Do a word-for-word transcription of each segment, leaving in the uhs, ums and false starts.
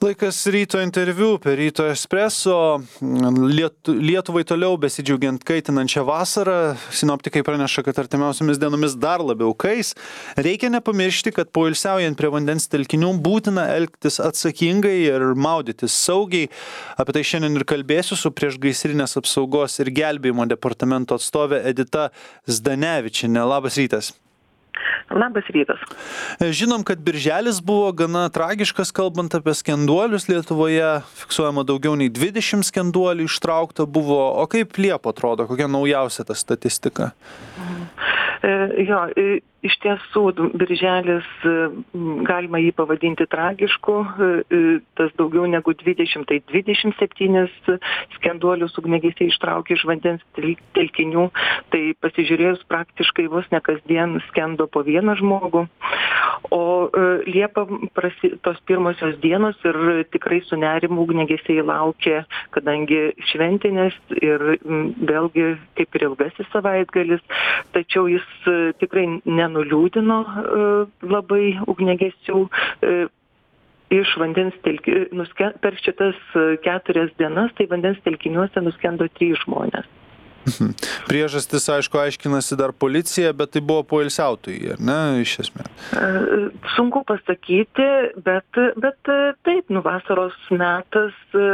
Laikas ryto interviu per Ryto Espresso. Lietu, Lietuvai toliau besidžiaugiant kaitinančią vasarą. Sinoptikai praneša, kad artimiausiamis dienomis dar labiau kais. Reikia nepamiršti, kad poilsiaujant prie vandens telkinių būtina elgtis atsakingai ir maudytis saugiai. Apie tai šiandien ir kalbėsiu su priešgaisrinės apsaugos ir gelbėjimo departamento atstovė Edita Zdanevičienė. Labas rytas. Labas rytas. Žinom, kad birželis buvo gana tragiškas, kalbant apie skenduolius Lietuvoje. Fiksuojama daugiau nei dvidešimt skenduolių ištraukta buvo. O kaip Liepa atrodo? Kokia naujausia ta statistika? E, jo, e, iš tiesų, birželis, e, galima jį pavadinti tragišku. E, tas daugiau negu dvidešimt, tai dvidešimt septynis skenduolius ugniagesiai ištraukė iš vandens telkinių. Tai pasižiūrėjus praktiškai vos ne kasdien skendo po vieną žmogų. O e, Liepa prasi, tos pirmosios dienos ir tikrai su nerimu ugniagesiai laukė, kadangi šventinės ir m, vėlgi kaip ir ilgasis savaitgalis, tačiau jis e, tikrai nenuliūdino e, labai ugniagesių. E, Iš vandens telki, nuske, per šitas keturias dienas, tai vandens telkiniuose nuskendo trys žmonės. Priežastis, aišku, aiškinasi dar policija, bet tai buvo poilsiautojai, ar ne, iš esmės? Sunku pasakyti, bet, bet taip, nu vasaros metas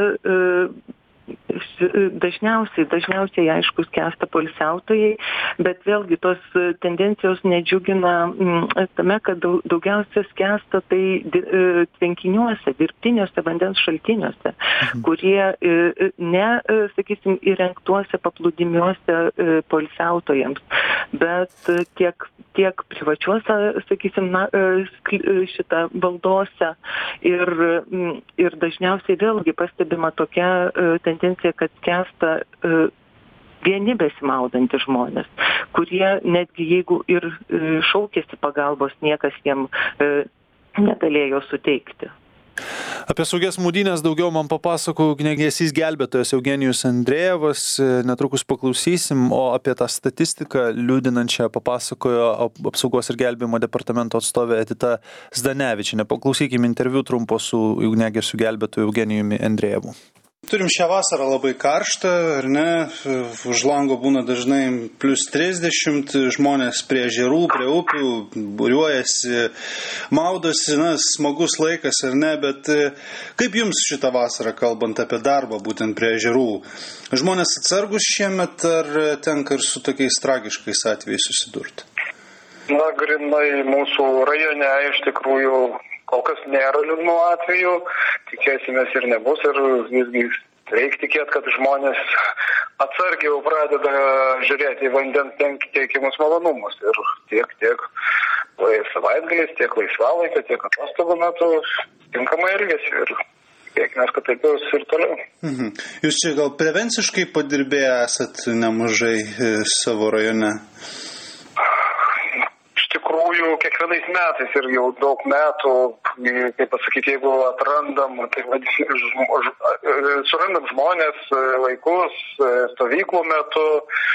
dažniausiai, dažniausiai aišku skęsta poilsiautojai, bet vėlgi tos tendencijos nedžiugina tame, kad daugiausia skęsta tai tvenkiniuose, dirbtiniuose vandens šaltiniuose, kurie ne, sakysim, įrengtuose paplūdimiuose poilsiautojams, bet tiek, tiek privačiuose, sakysim, na, šitą valdose ir, ir dažniausiai vėlgi pastebima tokia tendencija, kad skęsta uh, vieni besimaudantys žmonės, kurie netgi jeigu ir uh, šaukėsi pagalbos, niekas jiem uh, negalėjo suteikti. Apie saugias maudynės daugiau man papasakojo ugniagesys gelbėtojas Eugenijus Andrejevas, netrukus paklausysim, o apie tą statistiką liūdinančią papasakojo apsaugos ir gelbėjimo departamento atstovė Edita Zdanevičienė. Paklausykime interviu trumpo su ugniagesiu gelbėtoju Eugenijumi Andrejevu. Turim šią vasarą labai karštą, ar ne? Už lango būna dažnai plus trisdešimt, žmonės prie ežerų, prie upių, būriuojasi, maudosi, na, smagus laikas, ar ne? Bet kaip jums šitą vasarą, kalbant apie darbą būtent prie ežerų? Žmonės atsargus šiemet, ar tenka ir su tokiais tragiškais atvejais susidurti? Na, grinai mūsų rajone iš tikrųjų kol kas nėra liūdnų atvejų, tikėsimės ir nebus ir visgi reikia tikėti, kad žmonės atsargiai pradeda žiūrėti į vandens teikiamus malonumus ir tiek, tiek savaitgaliais, tiek laisvalaikio, tiek atostogų metu tinkamai elgiasi ir tiekimės, kad taip bus ir toliau. Mhm. Jūs čia gal prevenciškai padirbėję esat nemažai savo rajone? Tikrųjų, kiekvienais metais ir jau daug metų, kaip pasakyti, jeigu atrandam, tai vadinasi, surandam žmonės, vaikus, stovyklų metu,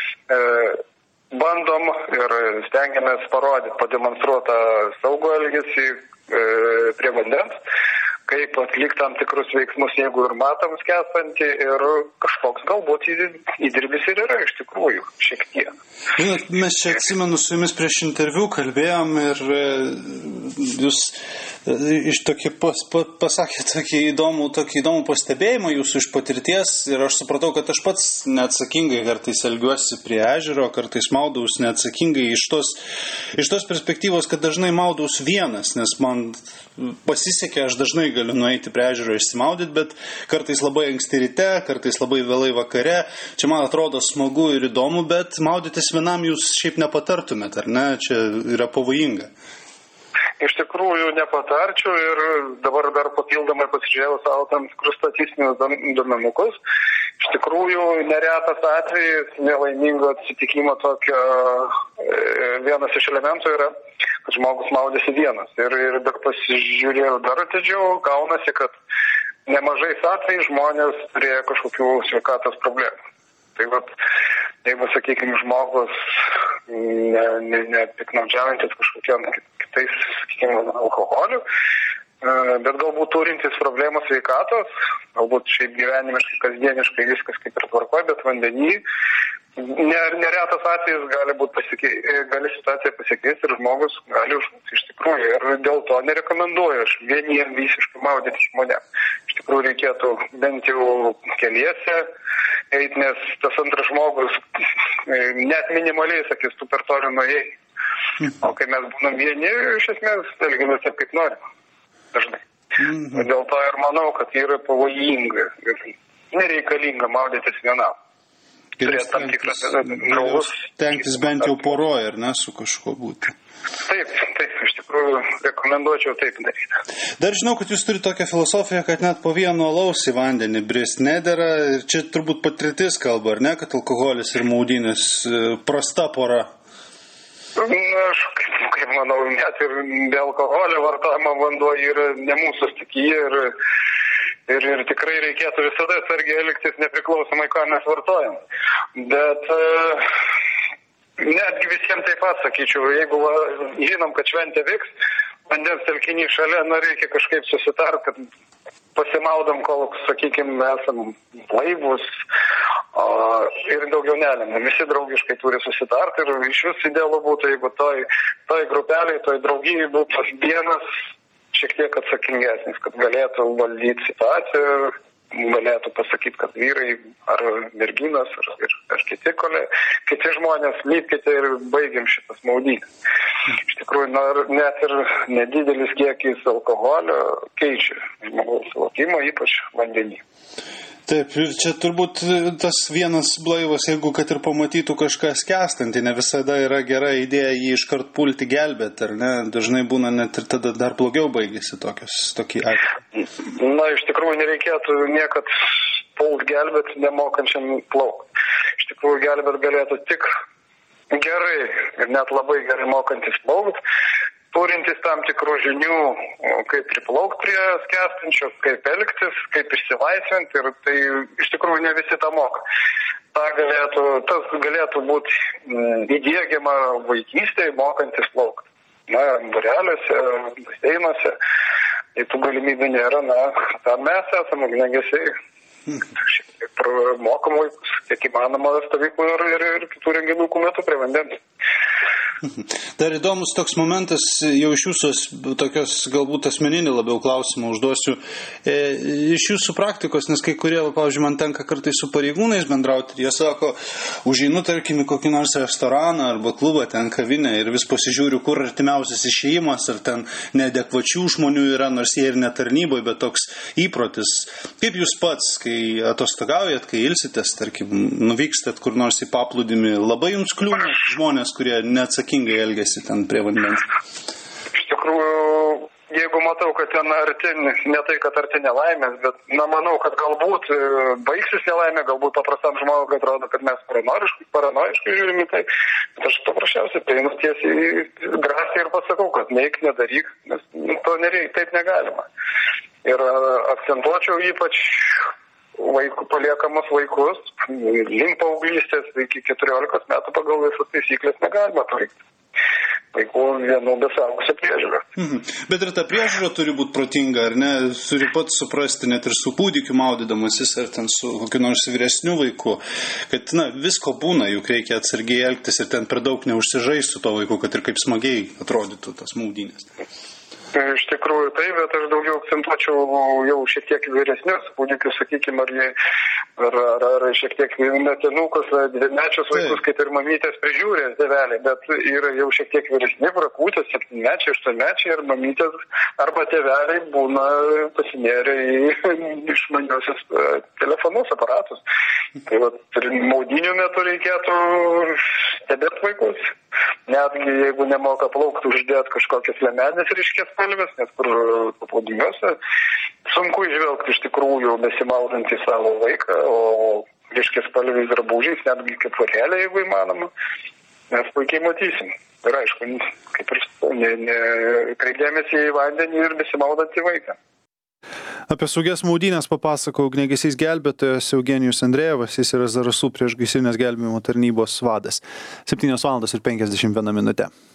bandom ir stengiamės parodyti, pademonstruotą saugų elgesį prie vandens, kaip atlikti tam tikrus veiksmus, jeigu ir matom skęstantį ir kažkoks galbūt įdirbis ir yra iš tikrųjų šiek tiek. Žinot, mes čia atsimenu su jumis prieš interviu kalbėjom ir jūs iš tokį pas, pasakėte tokį įdomų, tokį įdomų pastebėjimą jūsų iš patirties ir aš supratau, kad aš pats neatsakingai kartais elgiuosi prie ežero, kartais maudaus neatsakingai iš tos, iš tos perspektyvos, kad dažnai maudaus vienas, nes man pasisekė, aš dažnai galiu nueiti prie ežero išsimaudyti, bet kartais labai anksti ryte, kartais labai vėlai vakare. Čia man atrodo smagu ir įdomu, bet maudytis vienam jūs šiaip nepatartumėt, ar ne? Čia yra pavojinga. Iš tikrųjų nepatarčiau ir dabar dar papildomai pasižiūrėjau savo tam tikrus statistinius duomenukus. Iš tikrųjų neretas atvejis nelaimingo atsitikimo tokio vienas iš elementų yra, kad žmogus maudėsi vienas. Ir, ir dar pasižiūrėjau dar atidžiau, gaunasi, kad nemažais atvejais žmonės turėjo kažkokių sveikatos problemų. Tai vat, jeigu, sakykime, žmogus nepiknaudžiaujantis kažkokiam kitais, sakykime, alkoholiu, bet galbūt turintys problemų sveikatos, galbūt šiaip gyvenimiškai, kasdieniškai viskas kaip ir tvarkoja, bet vandenį neretas atvejis gali būti pasikeisti, gali situacija pasikeisti ir žmogus gali užmūti iš tikrųjų. Ir dėl to nerekomenduoju aš vieniem visiškai maudyti žmonėm. Iš tikrųjų reikėtų bent jau keliese eiti, nes tas antras žmogus net minimaliai, sakys, tu per toli nuėjai. O kai mes būnam vieni, iš esmės, elgiamės taip, kaip norim. Dažnai. Mm-hmm. Dėl to ir manau, kad yra pavojinga ir nereikalinga maudytis vienam. Turėti tam tikras draugus. Tenktis bent jau poroje, ar ne, su kažkuo būti. Taip, taip, iš tikrųjų rekomenduočiau taip daryti. Dar žinau, kad jūs turite tokią filosofiją, kad net po vieno alaus į vandenį brist nedera. Ir čia turbūt patirtis kalba, ar ne, kad alkoholis ir maudynės prasta pora. Na, aš kaip, kaip manau, net ir be alkoholio vartojimo vanduo yra ne mūsų stikyje ir, ir, ir tikrai reikėtų visada atsargiai elgtis nepriklausomai, ką mes vartojam. Bet uh, netgi visiems taip pat sakyčiau, jeigu va, žinom, kad šventė vyks, vandens telkinį šalia, na, reikia kažkaip susitart, kad pasimaudam, kol, sakykime, esam blaivus. O, ir daugiau nelėmė. Visi draugiškai turi susitarti ir iš vis idealu būtų, jeigu toj, toj grupeliai, toj draugijai būtų vienas šiek tiek atsakingesnis, kad galėtų valdyti situaciją, galėtų pasakyti, kad vyrai ar merginos ar, ar, ar kiti, kole, kiti žmonės lydkite ir baigiam šitas maudynės. Iš tikrųjų, net ir nedidelis kiekis alkoholio keičia žmogaus suvokimą, ypač vandenį. Taip, ir čia turbūt tas vienas blaivas, jeigu kad ir pamatytų kažką skęstantį, ne visada yra gera idėja jį iškart pulti gelbėti, ar ne? Dažnai būna net ir tada dar blogiau baigėsi tokios, tokį atvejį. Na, iš tikrųjų nereikėtų niekad pult gelbėti nemokančiam plaukti. Iš tikrųjų gelbėti galėtų tik gerai ir net labai gerai mokantis plaukti, turintis tam tikrų žinių, kaip priplaukti prie skęstančio, kaip elgtis, kaip išsilaisvinti ir tai iš tikrųjų ne visi tą moka. Ta galėtų, tas galėtų būti įdiegiama vaikystėje mokantis plaukti. Na, būreliuose, baseinuose, jei tų galimybių nėra, na, tam mes esame ugniagesiai. Šiek tiek mokam vaikus, kiek įmanoma stovyklų ir, ir, ir kitų renginukų metu prie vandens. Dar įdomus toks momentas, jau iš jūsų tokios galbūt asmeninį labiau klausimą užduosiu. E, iš jūsų praktikos, nes kai kurie, pavyzdžiui, man tenka kartais su pareigūnais bendrauti ir jie sako, užeinu, tarkim, į kokį nors restoraną arba klubą, ten kavinę ir vis pasižiūriu, kur artimiausias išėjimas, ar ten neadekvačių žmonių yra, nors jie ir netarnyboje, bet toks įprotis. Kaip jūs pats, kai atostogaujat, kai ilsitės, tarkim, nuvykstat kur nors į paplūdimį, labai jums kliūna žmonės, kurie neatsakingai elgesi ten prie vandens? Iš tikrųjų, jeigu matau, kad ten arti, ne tai, kad arti nelaimės, bet na, manau, kad galbūt baigsis nelaimė, galbūt paprastam žmogui atrodo, kad mes paranoiškai, paranoiškai žiūrime tai, bet aš paprasčiausiai painu tiesiai drąsiai ir pasakau, kad neik, nedaryk, nes to nereik, taip negalima. Ir akcentuočiau ypač vaikų, paliekamus vaikus, link paauglystės iki keturiolikos metų pagal visas taisyklės negalima palikti. Vaikų vienų be suaugusio priežiūros. Mhm. Bet ir ta priežiūra turi būti protinga, ar ne? Turi pats suprasti net ir su kūdikiu maudydamasis, ar ten su kokiu nors vyresniu vaiku, kad na, visko būna, juk reikia atsargiai elgtis ir ten per daug neužsižaistų to vaiku, kad ir kaip smagiai atrodytų tas maudynės. Iš tikrųjų tai, bet aš daugiau akcentuočiau jau šiek tiek vyresnius kūdikius, sakykime, ar, ar, ar, ar šiek tiek metinukus, dvimečius vaikus, kaip ir mamytės prižiūrės tėveliai, bet yra jau šiek tiek vyresni, brakūtės, septynmečiai, aštuonmečiai ir mamytės arba tėveliai būna pasinėrę į išmaniosius telefonus, aparatus. Tai va, maudynių metu reikėtų stebėti vaikus. Netgi jeigu nemoka plaukti, uždėti kažkokias lemenės ryškės spalvės, nes kur paplūdimiuose sunku išvelgti iš tikrųjų besimaudantį savo vaiką, o ryškės spalvės drabužiais, netgi kaip varėlė, jeigu įmanoma, mes puikiai matysim. Ir aišku, kaip ir ne, ne, kreipdėmėsi į vandenį ir besimaudantį vaiką. Apie saugias maudynės papasakojau ugniagesys gelbėtojas Eugenijus Andrejevas, jis yra Zarasų priešgaisrinės gelbėjimo tarnybos vadas. septynios valandos ir penkiasdešimt viena minutė.